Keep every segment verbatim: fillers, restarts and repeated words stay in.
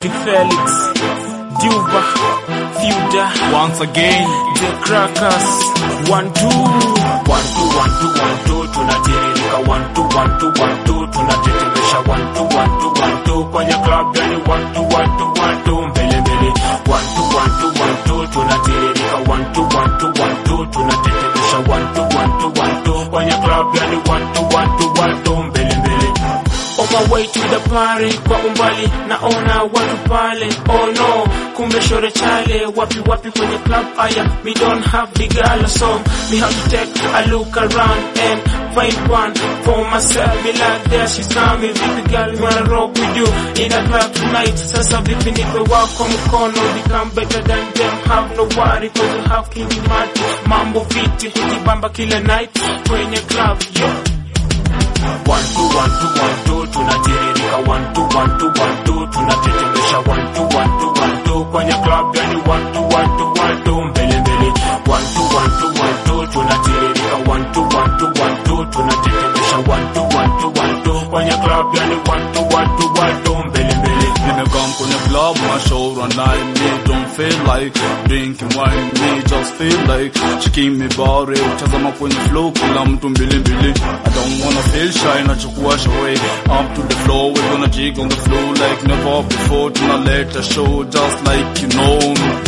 D Felix, Duva, Fuda, once again, The Crackers, one two, one two, one two, one two, tunatiririka one two, one two, one two, tunatetemesha one two, one two, one two, kwenye club yani one two, one two, one two, mbele mbele, one two, one two, one two, tunatiririka one two, one two, one two, tunatetemesha one two, one two, one two, kwenye club yani one two, one two, one two, mbele mbele. On my way to the party, kwa umbali naona watu pale, oh no, kumbe shore chale, wapi wapi kwenye club aya, me don't have the girl, so me have to take a look around and find one for myself. Me like there, she's coming, vipi girl, wanna rock with you in a club tonight. Sasa vipi nipe wako mkono, become better than them, have no worry, cause you have King Marty, mambo viti, hujibamba kila night, kwenye club, yo. One two, one two, one two, tunatiririka one two, one two, one two, tunatetemesha one two, one two, one two, kwenye club yani one two, one two, one two, mbele mbele, one two, one two, one two, tunatiririka one two, one two, one two, tunatetemesha one two, one two, one two, kwenye club yani one two, one two, one two, mbele mbele. Nimekam kwenye club, my show run night, me don't feel like drinking wine, me just feel like shaking me body, utazama kwenye flow, kila mtu mbili mbili. I don't wanna feel shy, nachukua show up to the floor, we're gonna jig on the floor like never before, tuna let a show just like you know.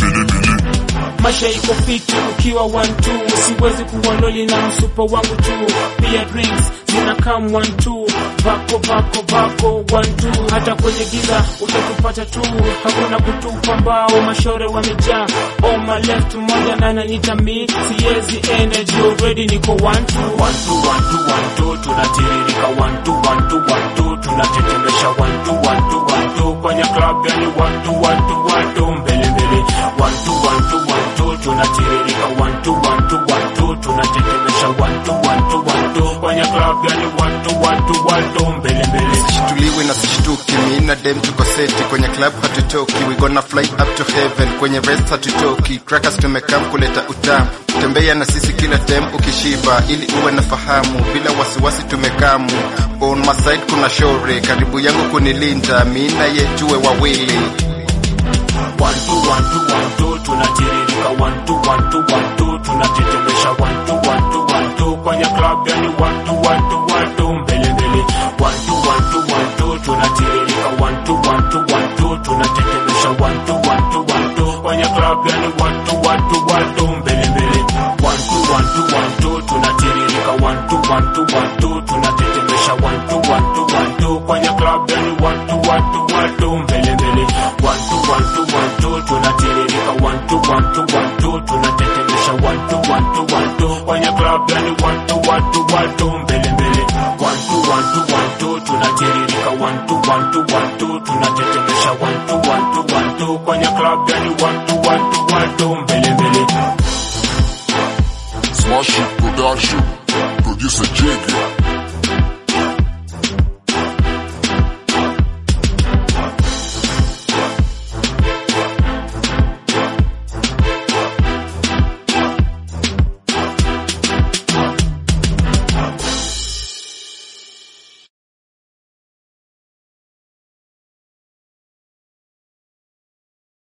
Maisha iko fiti ukiwa one two, siwezi kuwa loli na msupa wangu tu, pia drinks zina come one two, bako bako bako one two, hata kwenye giza utakupata tu, hakuna kutupa mbao, mashore wamejaa, on my left moja na nanita me, siezi energy already niko one two, one two, one two, one two, tunatiririka one two, one two, one two, tunatetemesha one two, one two, one two, kwenye club yani one two, one two, one two, mbele mbele, one two, one two, one two, tunatiririka one two, one two, one two, tunatetemesha one two, one two, one two, kwenye club yani one two, one two, one two, mbele mbele. Sishituliwi na sishtuki, mi na dem tuko seti, kwenye club hatutoki, we gonna fly up to heaven, kwenye rest hatutoki, crackers tumekam kuleta utamu, tembea na sisi kila time ukishiba, ili uwe na fahamu, bila wasiwasi tumekamu, on my side kuna shore, karibu yangu kunilinda, mi na ye tuwe wawili. One two, one two, one two, tunatiririka one two, one two, one two, tunatetemesha one two, one two, one two, kwenye club yani one two, one two, one two, mbele mbele, one two, one two, one two, tunatiririka one two, one two, one two, tunatetemesha one two, one two, one two, kwenye club yani one two, one two, one two, mbele mbele, one two, one two, one two, tunatiririka one two, one two, one two, tunatetemesha one two, one two, one two, kwenye club yani one two, one two, one two, mbele mbele, one two, one two, one two, tunatiririka one two, one two, one two, tunatetemesha one two, one two, one two, kwenye club yani one two, one two, one two, mbele mbele, one two, one two, one two, tunatiririka one two, one two, one two, tunatetemesha one two, one two, one two, kwenye club yani one two, one two, one two, mbele mbele. Smash It Production, producer Jiggy.